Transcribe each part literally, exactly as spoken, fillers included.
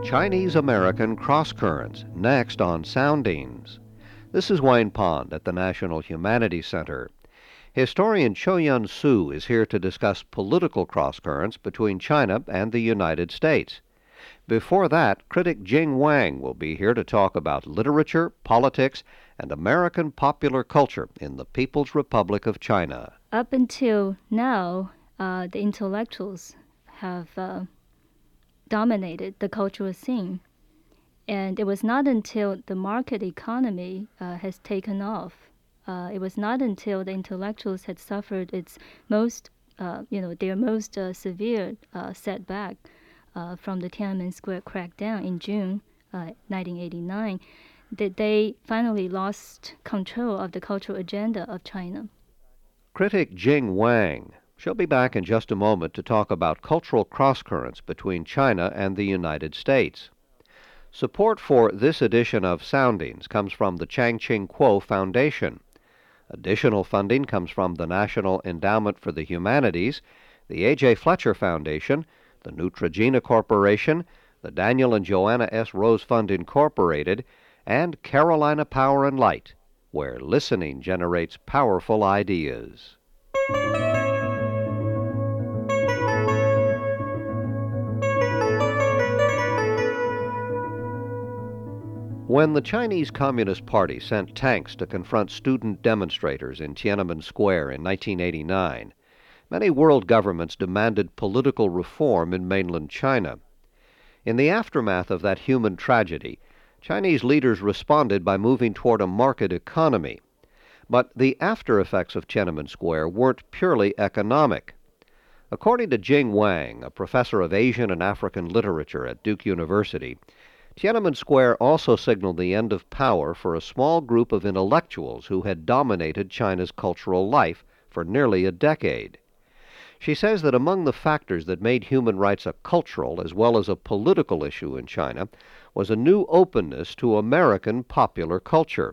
Chinese-American Cross-Currents, next on Soundings. This is Wayne Pond at the National Humanities Center. Historian Cho-Yun Su is here to discuss political cross-currents between China and the United States. Before that, critic Jing Wang will be here to talk about literature, politics, and American popular culture in the People's Republic of China. Up until now, uh, the intellectuals have uh, dominated the cultural scene. And it was not until the market economy uh, has taken off, uh, it was not until the intellectuals had suffered its most, uh, you know, their most uh, severe uh, setback uh, from the Tiananmen Square crackdown in June uh, nineteen eighty-nine, that they finally lost control of the cultural agenda of China. Critic Jing Wang. She'll be back in just a moment to talk about cultural cross-currents between China and the United States. Support for this edition of Soundings comes from the Chang Ching Kuo Foundation. Additional funding comes from the National Endowment for the Humanities, the A J. Fletcher Foundation, the Neutrogena Corporation, the Daniel and Joanna S. Rose Fund Incorporated, and Carolina Power and Light, where listening generates powerful ideas. When the Chinese Communist Party sent tanks to confront student demonstrators in Tiananmen Square in nineteen eighty-nine, many world governments demanded political reform in mainland China. In the aftermath of that human tragedy, Chinese leaders responded by moving toward a market economy. But the after effects of Tiananmen Square weren't purely economic. According to Jing Wang, a professor of Asian and African literature at Duke University, Tiananmen Square also signaled the end of power for a small group of intellectuals who had dominated China's cultural life for nearly a decade. She says that among the factors that made human rights a cultural as well as a political issue in China was a new openness to American popular culture.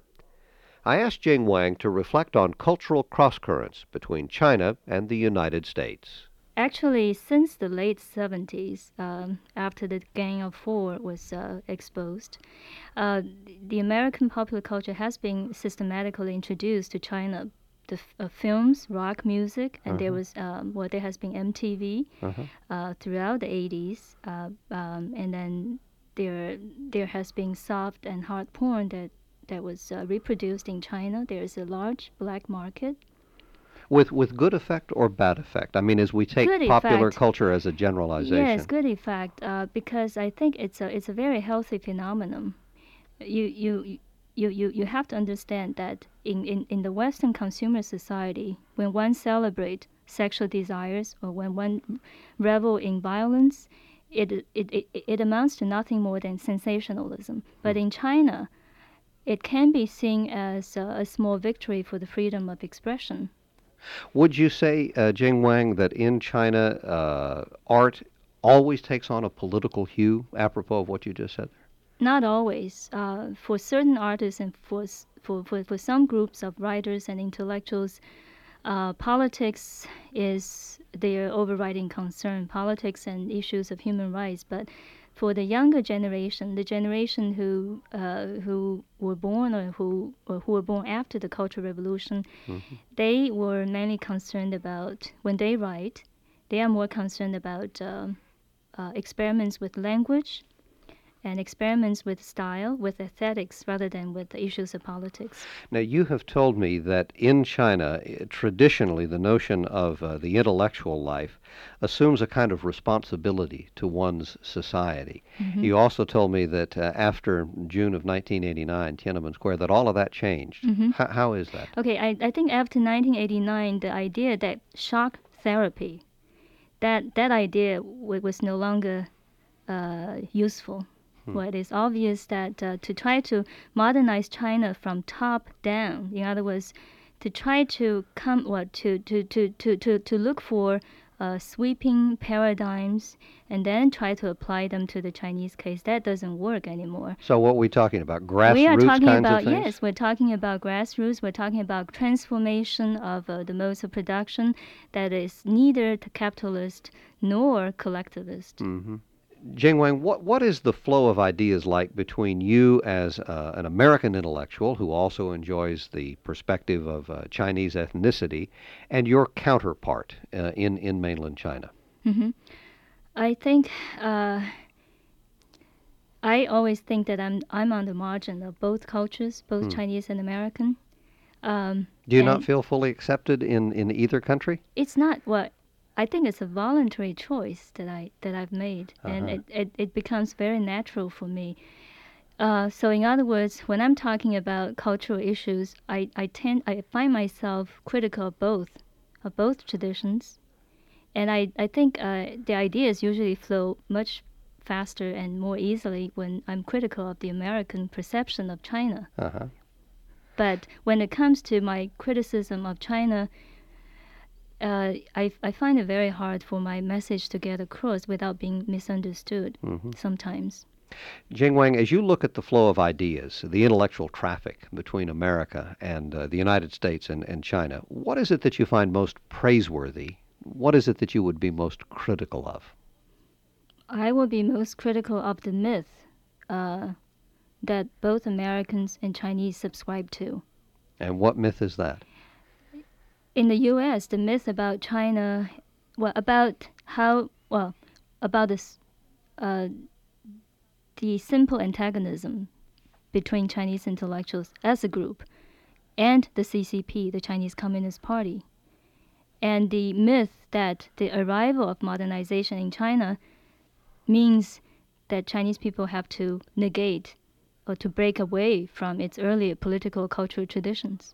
I asked Jing Wang to reflect on cultural cross-currents between China and the United States. Actually, since the late seventies, um, after the Gang of Four was uh, exposed, uh, the American popular culture has been systematically introduced to China. The f- uh, films, rock music, and uh-huh. there was um, well, there has been M T V uh-huh. uh, throughout the eighties, uh, um, and then there there has been soft and hard porn that that was uh, reproduced in China. There is a large black market. With with good effect or bad effect? I mean, as we take good popular effect. culture as a generalization. Yes, good effect, uh, because I think it's a it's a very healthy phenomenon. You you you you, you have to understand that in, in, in the Western consumer society, when one celebrates sexual desires or when one revel in violence, it it, it, it amounts to nothing more than sensationalism. But mm. in China, it can be seen as a, a small victory for the freedom of expression. Would you say, uh, Jing Wang, that in China, uh, art always takes on a political hue, apropos of what you just said there? Not always. Uh, for certain artists and for, for, for, for some groups of writers and intellectuals, uh, politics is their overriding concern, politics and issues of human rights. But for the younger generation, the generation who uh, who were born or who or who were born after the Cultural Revolution, mm-hmm. they were mainly concerned about, when they write, they are more concerned about uh, uh, experiments with language and experiments with style, with aesthetics, rather than with the issues of politics. Now, you have told me that in China, traditionally, the notion of uh, the intellectual life assumes a kind of responsibility to one's society. Mm-hmm. You also told me that uh, after June of nineteen eighty-nine, Tiananmen Square, that all of that changed. Mm-hmm. H- how is that? Okay, I, I think after nineteen eighty-nine, the idea that shock therapy, that, that idea w- was no longer uh, useful. Well, it is obvious that uh, to try to modernize China from top down, in other words, to try to come, well, to to to to to, to look for uh, sweeping paradigms and then try to apply them to the Chinese case, that doesn't work anymore. So what are we talking about? Grassroots we are talking kinds about, of things? Yes, we're talking about grassroots. We're talking about transformation of uh, the modes of production that is neither capitalist nor collectivist. Mm-hmm. Jing Wang, what, what is the flow of ideas like between you as uh, an American intellectual who also enjoys the perspective of uh, Chinese ethnicity and your counterpart uh, in, in mainland China? Hmm. I think uh, I always think that I'm I'm on the margin of both cultures, both Hmm. Chinese and American. Um, Do you not and feel fully accepted in, in either country? it's not what I think it's a voluntary choice that I that I've made, and Uh-huh. it, it, it becomes very natural for me. Uh, so in other words, when I'm talking about cultural issues, I, I tend I find myself critical of both of both traditions, and I I think uh, the ideas usually flow much faster and more easily when I'm critical of the American perception of China. Uh-huh. But when it comes to my criticism of China, uh, I, I find it very hard for my message to get across without being misunderstood Hmm. sometimes. Jing Wang, as you look at the flow of ideas, the intellectual traffic between America and uh, the United States and, and China, what is it that you find most praiseworthy? What is it that you would be most critical of? I will be most critical of the myth uh, that both Americans and Chinese subscribe to. And what myth is that? In the U S, the myth about China, well, about how, well, about this, uh, the simple antagonism between Chinese intellectuals as a group and the C C P, the Chinese Communist Party, and the myth that the arrival of modernization in China means that Chinese people have to negate or to break away from its earlier political cultural traditions.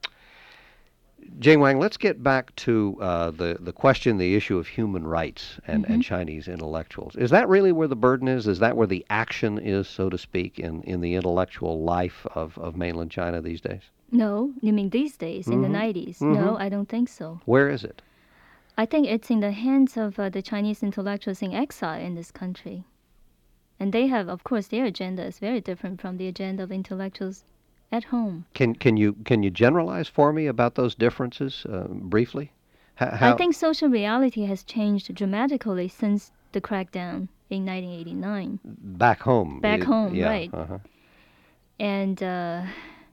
Jing Wang, let's get back to uh, the, the question, the issue of human rights and, Mm-hmm. and Chinese intellectuals. Is that really where the burden is? Is that where the action is, so to speak, in, in the intellectual life of, of mainland China these days? No, you mean these days, in the Mm-hmm. nineties? Mm-hmm. No, I don't think so. Where is it? I think it's in the hands of uh, the Chinese intellectuals in exile in this country. And they have, of course, their agenda is very different from the agenda of intellectuals at home. Can can you can you generalize for me about those differences uh, briefly? How, I how think social reality has changed dramatically since the crackdown in nineteen eighty-nine. back home? Back it- home, yeah. right. Uh-huh. And uh,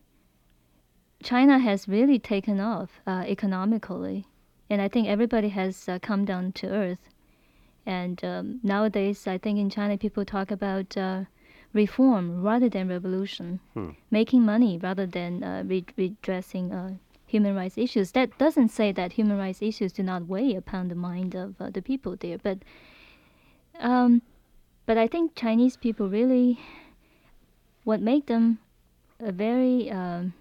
China has really taken off uh, economically. And I think everybody has uh, come down to earth. And um, nowadays, I think in China, people talk about uh, reform rather than revolution, Hmm. making money rather than uh, re- redressing uh, human rights issues. That doesn't say that human rights issues do not weigh upon the mind of uh, the people there, but um, but I think Chinese people really, what make them a very um,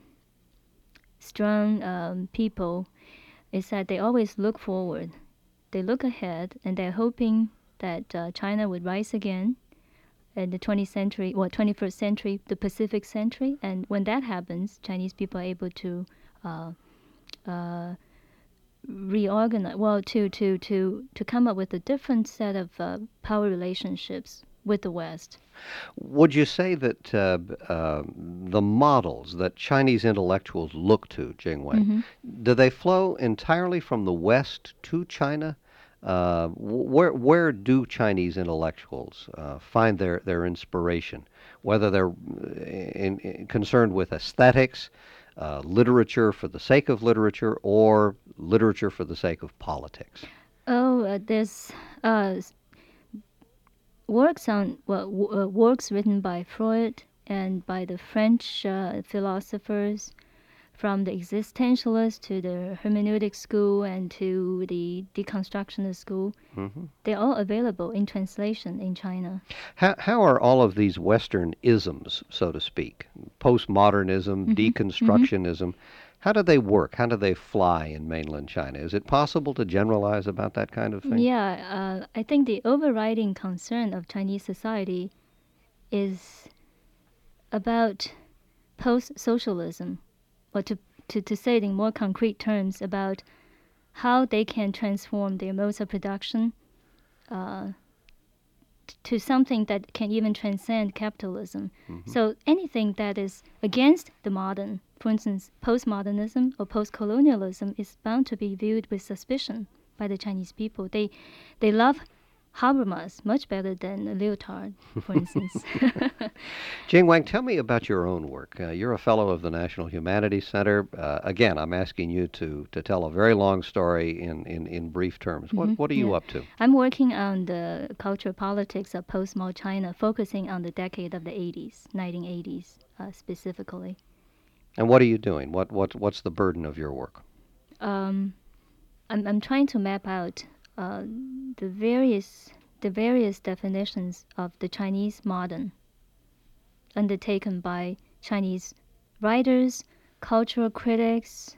strong um, people is that they always look forward. They look ahead, and they're hoping that uh, China would rise again in the twentieth century, or twenty-first century, the Pacific century. And when that happens, Chinese people are able to uh, uh, reorganize, well, to, to, to, to come up with a different set of uh, power relationships with the West. Would you say that uh, b- uh, the models that Chinese intellectuals look to, Jing Wang, Hmm. do they flow entirely from the West to China? Uh, wh- where where do Chinese intellectuals uh, find their, their inspiration? Whether they're uh, in, in- concerned with aesthetics, uh, literature for the sake of literature, or literature for the sake of politics? Oh, uh, there's uh, s- works on well, w- uh, works written by Freud and by the French uh, philosophers, from the existentialist to the hermeneutic school and to the deconstructionist school. Hmm. They're all available in translation in China. How, how are all of these Western isms, so to speak, postmodernism, Hmm. Hmm. deconstructionism, how do they work? How do they fly in mainland China? Is it possible to generalize about that kind of thing? Yeah, uh, I think the overriding concern of Chinese society is about post-socialism, or to, to, to say it in more concrete terms, about how they can transform their modes of production uh, t- to something that can even transcend capitalism. Hmm. So anything that is against the modern, for instance, postmodernism or post-colonialism, is bound to be viewed with suspicion by the Chinese people. They, they love Habermas much better than Lyotard, for instance. Jing Wang, tell me about your own work. Uh, you're a fellow of the National Humanities Center. Uh, again, I'm asking you to, to tell a very long story in, in, in brief terms. What, hmm what are you Yeah. up to? I'm working on the cultural politics of post-Mao China, focusing on the decade of the eighties, nineteen eighties uh, specifically. And what are you doing? What, what, what's the burden of your work? Um, I'm, I'm trying to map out uh, the various the various definitions of the Chinese modern undertaken by Chinese writers, cultural critics,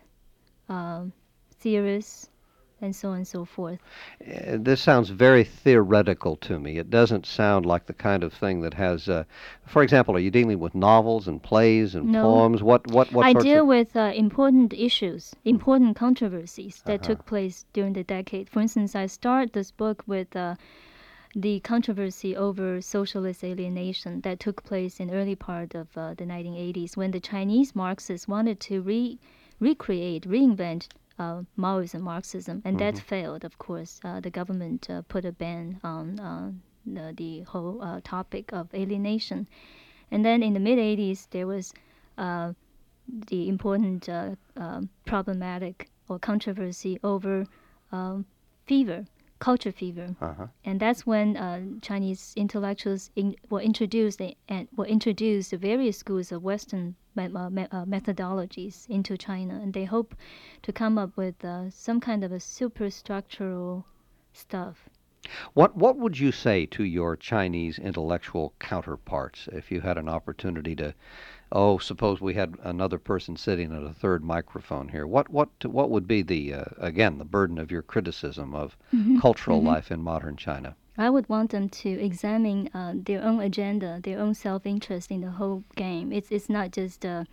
um, theorists, and so on and so forth. Uh, This sounds very theoretical to me. It doesn't sound like the kind of thing that has, uh, for example, are you dealing with novels and plays and No, poems? What, what, what I sorts deal of... with uh, important issues, important controversies that Uh-huh. took place during the decade. For instance, I start this book with uh, the controversy over socialist alienation that took place in early part of uh, the nineteen eighties when the Chinese Marxists wanted to re- recreate, reinvent uh, Maoism, Marxism, and that Mhm. failed, of course. Uh, the government uh, put a ban on uh, the, the whole uh, topic of alienation. And then in the mid eighties, there was uh, the important uh, um problematic or controversy over um, fever, culture fever, Uh-huh. and that's when uh, Chinese intellectuals in, were introduced and were introduced to various schools of Western me- uh, me- uh, methodologies into China, and they hope to come up with uh, some kind of a superstructural stuff. What what would you say to your Chinese intellectual counterparts if you had an opportunity to, oh, suppose we had another person sitting at a third microphone here. What what what would be the uh, again the burden of your criticism of hmm cultural hmm life in modern China? I would want them to examine uh, their own agenda, their own self-interest in the whole game. It's it's not just uh,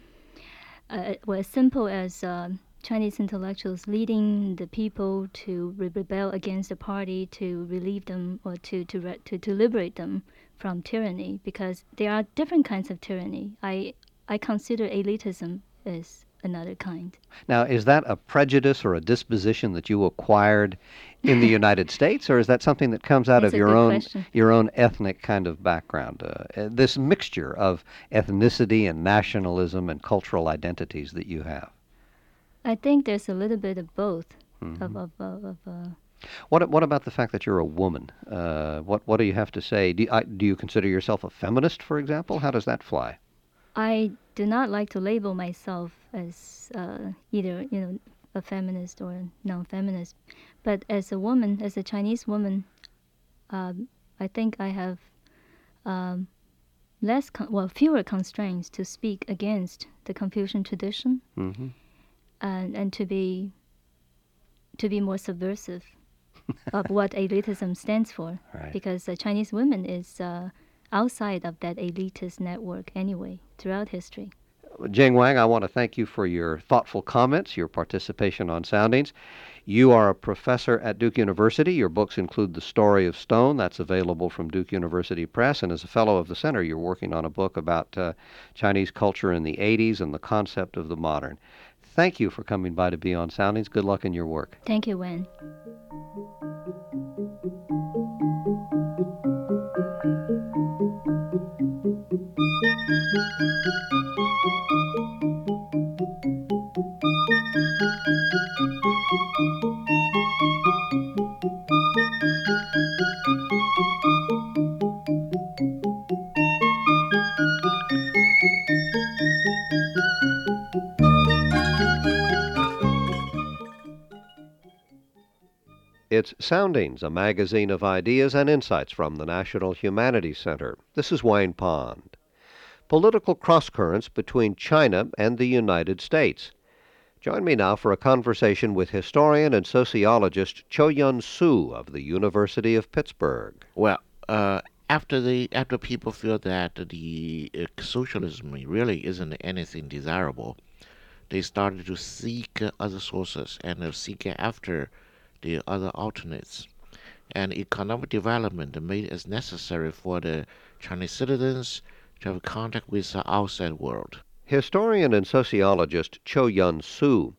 uh, well, as simple as uh, Chinese intellectuals leading the people to re- rebel against the party, to relieve them or to to, re- to to liberate them from tyranny, because there are different kinds of tyranny. I I consider elitism as another kind. Now, is that a prejudice or a disposition that you acquired in the United States, or is that something that comes out It's of a your good own question. your own ethnic kind of background? Uh, uh, this mixture of ethnicity and nationalism and cultural identities that you have. I think there's a little bit of both. Of hmm of of, of uh, What what about the fact that you're a woman? Uh, what what do you have to say? Do you, I, do you consider yourself a feminist, for example? How does that fly? I do not like to label myself as uh, either, you know, a feminist or non-feminist, but as a woman, as a Chinese woman, um, I think I have um, less, con- well, fewer constraints to speak against the Confucian tradition hmm and and to be to be more subversive of what elitism stands for, Right. because uh, Chinese women is uh, outside of that elitist network anyway throughout history. Jing Wang, I want to thank you for your thoughtful comments, your participation on Soundings. You are a professor at Duke University. Your books include The Story of Stone. That's available from Duke University Press. And as a fellow of the center, you're working on a book about uh, Chinese culture in the eighties and the concept of the modern. Thank you for coming by to be on Soundings. Good luck in your work. Thank you, Wen. It's Soundings, a magazine of ideas and insights from the National Humanities Center. This is Wayne Pond. Political crosscurrents between China and the United States. Join me now for a conversation with historian and sociologist Cho-Yun Su of the University of Pittsburgh. Well, uh, after the after people feel that the uh, socialism really isn't anything desirable, they started to seek uh, other sources and uh, seek after the other alternates. And economic development made it necessary for the Chinese citizens to have contact with the outside world. Historian and sociologist Cho-Yun Su.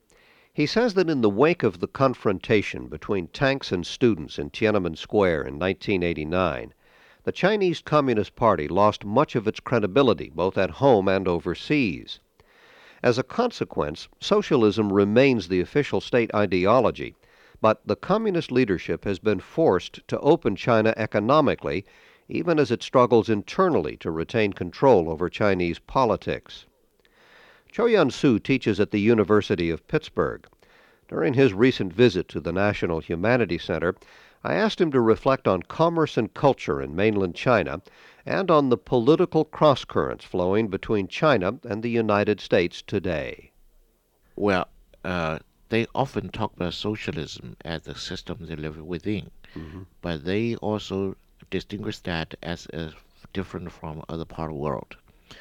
He says that in the wake of the confrontation between tanks and students in Tiananmen Square in nineteen eighty-nine, the Chinese Communist Party lost much of its credibility both at home and overseas. As a consequence, socialism remains the official state ideology, but the communist leadership has been forced to open China economically, even as it struggles internally to retain control over Chinese politics. Cho-Yun Su teaches at the University of Pittsburgh. During his recent visit to the National Humanities Center, I asked him to reflect on commerce and culture in mainland China and on the political crosscurrents flowing between China and the United States today. Well, uh, they often talk about socialism as the system they live within, Mm-hmm. but they also distinguish that as uh, different from other part of the world.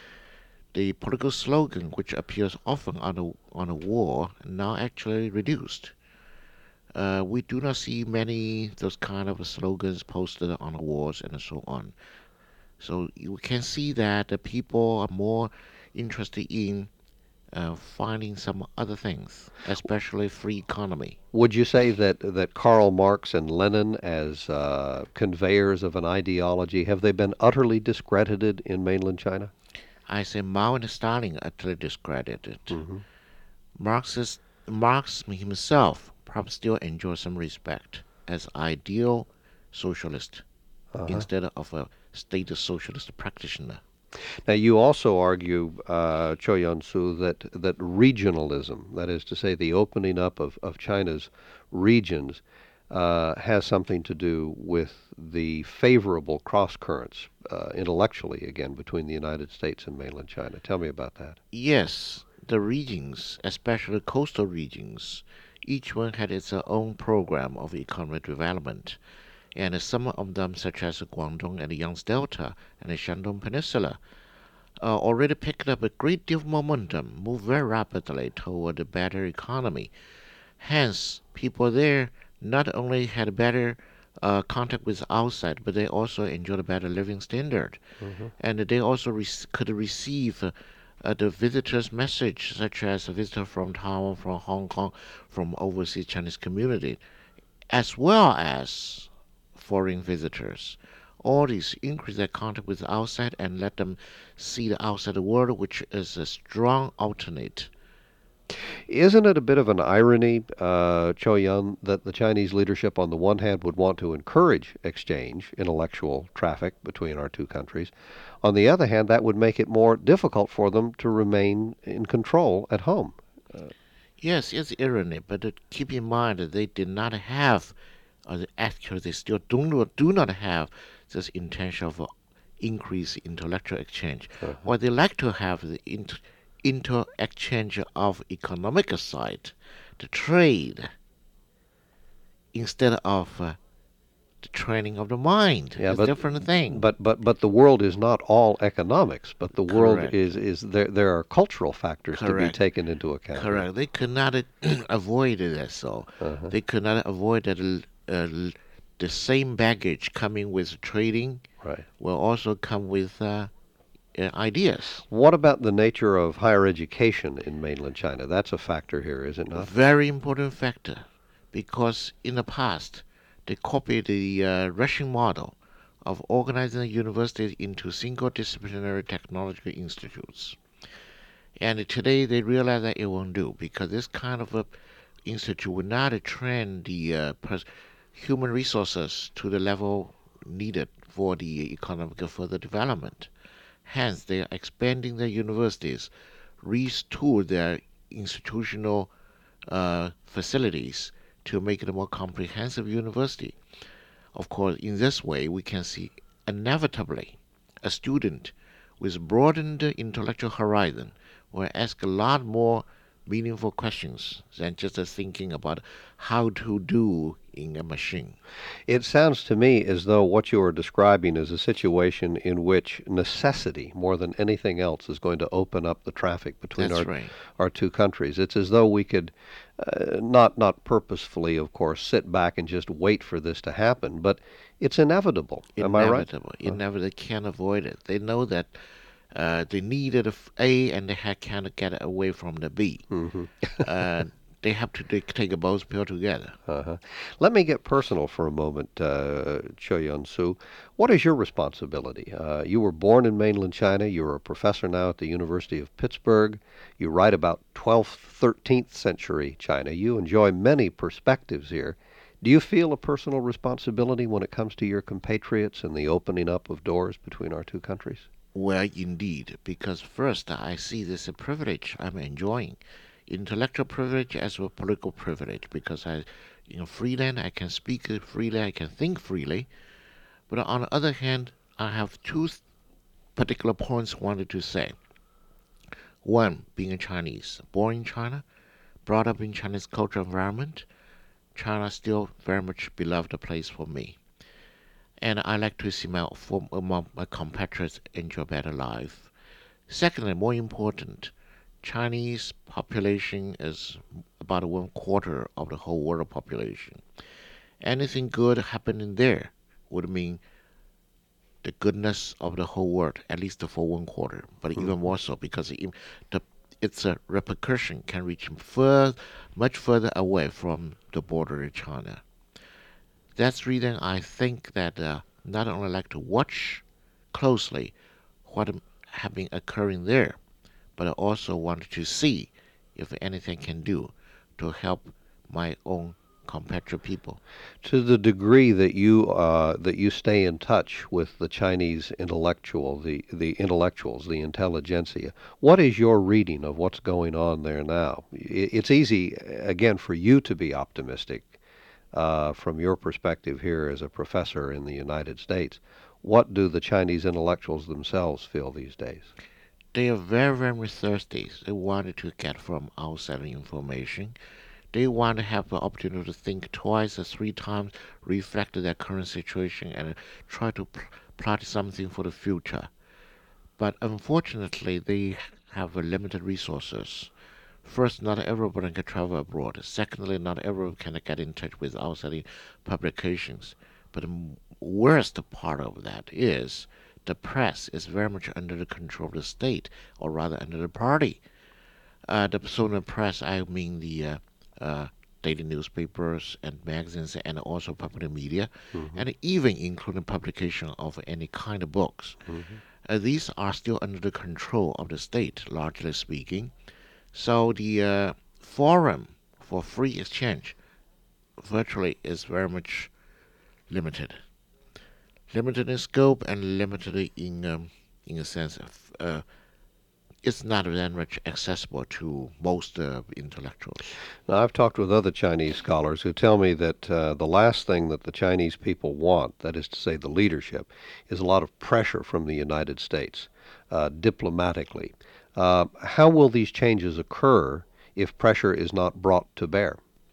The political slogan, which appears often on a, on a wall, now actually reduced. Uh, we do not see many those kind of slogans posted on the walls and so on. So you can see that the people are more interested in uh, finding some other things, especially free economy. Would you say that, that Karl Marx and Lenin, as uh, conveyors of an ideology, have they been utterly discredited in mainland China? I say Mao and Stalin are utterly discredited. Mm-hmm. Marxist, Marx himself probably still enjoys some respect as ideal socialist Uh-huh. instead of a state socialist practitioner. Now, you also argue, uh, Cho-Yun Su, that, that regionalism, that is to say, the opening up of, of China's regions, uh, has something to do with the favorable cross currents uh, intellectually, again, between the United States and mainland China. Tell me about that. Yes, the regions, especially coastal regions, each one had its own program of economic development. And some of them, such as Guangdong and the Yangtze Delta and the Shandong Peninsula, uh, already picked up a great deal of momentum, moved very rapidly toward a better economy. Hence, people there not only had better uh, contact with outside, but they also enjoyed a better living standard. Mm-hmm. And they also re- could receive uh, uh, the visitors' message, such as a visitor from Taiwan, from Hong Kong, from overseas Chinese community, as well as foreign visitors. All these increase their contact with the outside and let them see the outside world, which is a strong alternate. Isn't it a bit of an irony, uh, Cho-Yun, that the Chinese leadership on the one hand would want to encourage exchange, intellectual traffic between our two countries. On the other hand, that would make it more difficult for them to remain in control at home. Yes, it's irony, but uh, keep in mind that they did not have, or actually they still do not, do not have this intention of uh, increase intellectual exchange. Uh-huh. What they like to have the inter, inter exchange of economic side, the trade, instead of uh, the training of the mind. Yeah, it's but- a different thing. But but but the world is not all economics. But the world Correct. is is there. There are cultural factors to be Correct. taken into account. Correct. They could not uh, avoid that. So Uh-huh. they could not avoid that. l- Uh, l- the same baggage coming with trading Right. will also come with uh, uh, ideas. What about the nature of higher education in mainland China? That's a factor here, is it A not? very important factor, because in the past they copied the uh, Russian model of organizing the universities into single disciplinary technological institutes. And today they realize that it won't do, because this kind of a institute would not train the uh, pers- human resources to the level needed for the economic further development. Hence, they are expanding their universities, retool their institutional uh, facilities to make it a more comprehensive university. Of course, in this way, we can see inevitably a student with broadened intellectual horizon will ask a lot more meaningful questions than just uh, thinking about how to do in a machine. It sounds to me as though what you are describing is a situation in which necessity, more than anything else, is going to open up the traffic between That's our right. our two countries. It's as though we could, uh, not not purposefully, of course, sit back and just wait for this to happen, but it's inevitable. Am I right? Inevitable. Inevitable. They can't avoid it. They know that uh, they needed a f- A and they ha- can't get away from the B. Hmm. uh, they have to take, take both pill together. Uh-huh. Let me get personal for a moment, uh, Cho Yun-Su. What is your responsibility? Uh, you were born in mainland China. You're a professor now at the University of Pittsburgh. You write about twelfth, thirteenth century China. You enjoy many perspectives here. Do you feel a personal responsibility when it comes to your compatriots and the opening up of doors between our two countries? Well, indeed, because first I see this a privilege I'm enjoying, intellectual privilege as well political privilege, because I, you know, freelance, I can speak freely, I can think freely. But on the other hand, I have two particular points I wanted to say. One, being a Chinese, born in China, brought up in Chinese cultural environment, China still very much beloved place for me. And I like to see my, my, my compatriots enjoy better life. Secondly, more important, Chinese population is about one quarter of the whole world population. Anything good happening there would mean the goodness of the whole world, at least for one quarter, but mm-hmm. even more so because it, the, its a repercussion can reach further, much further away from the border of China. That's the reason I think that uh, not only like to watch closely what have been occurring there, but I also want to see if anything can do to help my own compatriot people. To the degree that you uh, that you stay in touch with the Chinese intellectual, the the intellectuals, the intelligentsia, what is your reading of what's going on there now? It's easy, again, for you to be optimistic uh, from your perspective here as a professor in the United States. What do the Chinese intellectuals themselves feel these days? They are very, very thirsty. They wanted to get from outside information. They want to have the opportunity to think twice or three times, reflect their current situation, and try to pl- plot something for the future. But unfortunately, they have limited resources. First, not everybody can travel abroad. Secondly, not everyone can get in touch with outside publications. But the worst part of that is the press is very much under the control of the state, or rather under the party. Uh, the so press, I mean the uh, uh, daily newspapers and magazines, and also public media, mm-hmm. and even including publication of any kind of books. Mm-hmm. Uh, these are still under the control of the state, largely speaking. So the uh, forum for free exchange virtually is very much limited. Limited in scope and limited in, um, in a sense of uh, it's not that much accessible to most uh, intellectuals. Now, I've talked with other Chinese scholars who tell me that uh, the last thing that the Chinese people want, that is to say the leadership, is a lot of pressure from the United States uh, diplomatically. Uh, how will these changes occur if pressure is not brought to bear?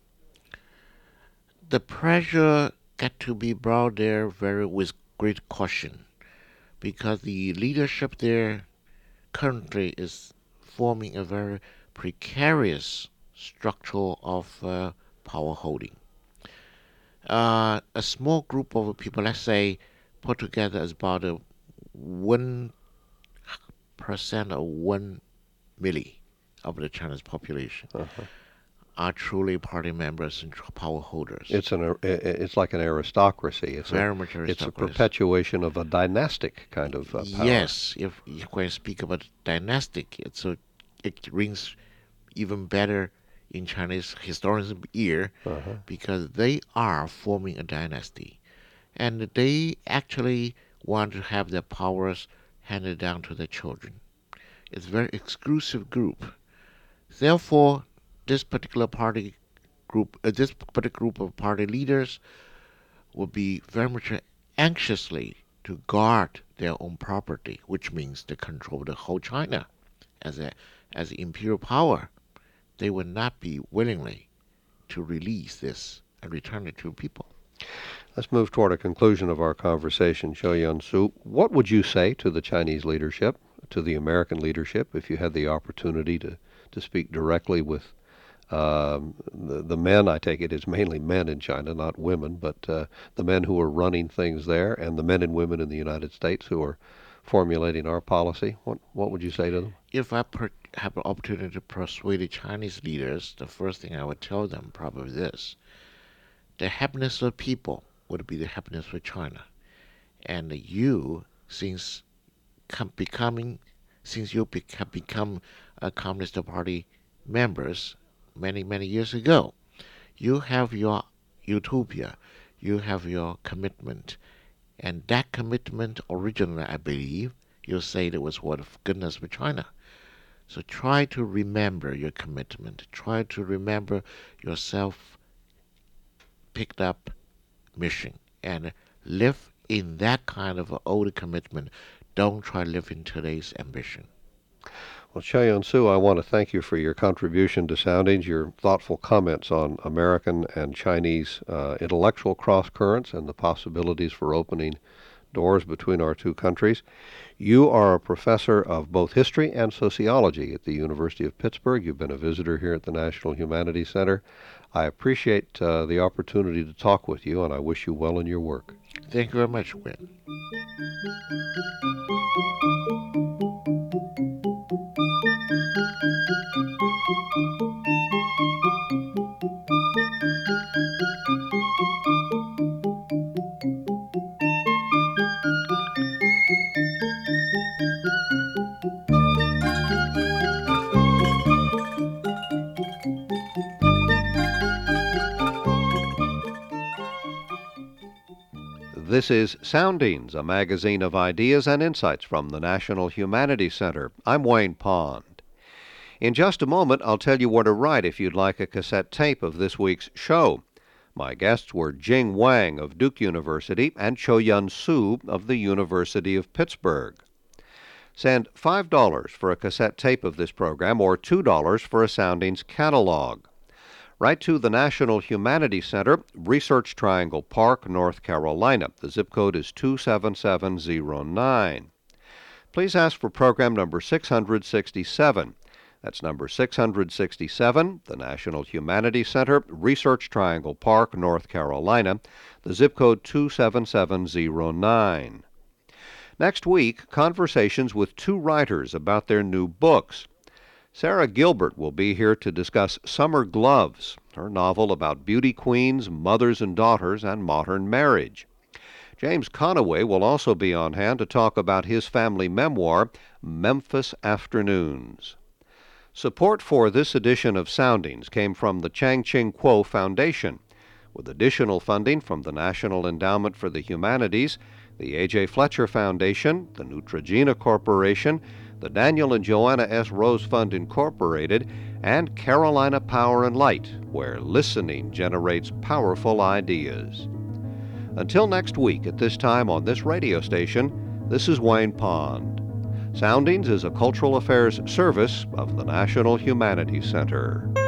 The pressure got to be brought there very with great caution, because the leadership there currently is forming a very precarious structure of uh, power holding. Uh, a small group of people, let's say, put together as about a one percent or one milli of the Chinese population, uh-huh. are truly party members and power holders. It's an it's like an aristocracy. It's very a, much aristocracy. It's a perpetuation of a dynastic kind of uh, power. Yes, if you can speak about dynastic, it's a, it rings even better in Chinese historians' ear, uh-huh. because they are forming a dynasty, and they actually want to have their powers handed down to their children. It's a very exclusive group. Therefore, this particular party group, uh, this particular group of party leaders will be very much anxiously to guard their own property, which means they control the whole China as a as imperial power. They will not be willingly to release this and return it to people. Let's move toward a conclusion of our conversation, Cho Yun-Su. What would you say to the Chinese leadership, to the American leadership, if you had the opportunity to, to speak directly with um, the, the men? I take it is mainly men in China, not women, but uh, the men who are running things there and the men and women in the United States who are formulating our policy. What what would you say to them? If I per- have an opportunity to persuade the Chinese leaders, the first thing I would tell them probably this: the happiness of people would be the happiness for China, and you, since com- becoming, since you bec- have become a Communist Party members many many years ago, you have your utopia, you have your commitment, and that commitment originally, I believe, you said it was what goodness for China. So try to remember your commitment. Try to remember your self picked up mission and live in that kind of old commitment. Don't try to live in today's ambition. Well, Xiaoyun Su, I want to thank you for your contribution to Soundings, your thoughtful comments on American and Chinese uh, intellectual cross currents and the possibilities for opening doors between our two countries. You are a professor of both history and sociology at the University of Pittsburgh. You've been a visitor here at the National Humanities Center. I appreciate uh, the opportunity to talk with you, and I wish you well in your work. Thank you very much, Win. This is Soundings, a magazine of ideas and insights from the National Humanities Center. I'm Wayne Pond. In just a moment, I'll tell you where to write if you'd like a cassette tape of this week's show. My guests were Jing Wang of Duke University and Xiaoyun Su of the University of Pittsburgh. Send five dollars for a cassette tape of this program or two dollars for a Soundings catalog. Write to the National Humanities Center, Research Triangle Park, North Carolina. The zip code is two seven seven zero nine. Please ask for program number six hundred sixty-seven. That's number six hundred sixty-seven, the National Humanities Center, Research Triangle Park, North Carolina. The zip code two seven seven zero nine. Next week, conversations with two writers about their new books. Sarah Gilbert will be here to discuss Summer Gloves, her novel about beauty queens, mothers and daughters, and modern marriage. James Conaway will also be on hand to talk about his family memoir, Memphis Afternoons. Support for this edition of Soundings came from the Chang Ching Kuo Foundation, with additional funding from the National Endowment for the Humanities, the A J. Fletcher Foundation, the Neutrogena Corporation, the Daniel and Joanna S. Rose Fund, Incorporated, and Carolina Power and Light, where listening generates powerful ideas. Until next week at this time on this radio station, this is Wayne Pond. Soundings is a cultural affairs service of the National Humanities Center.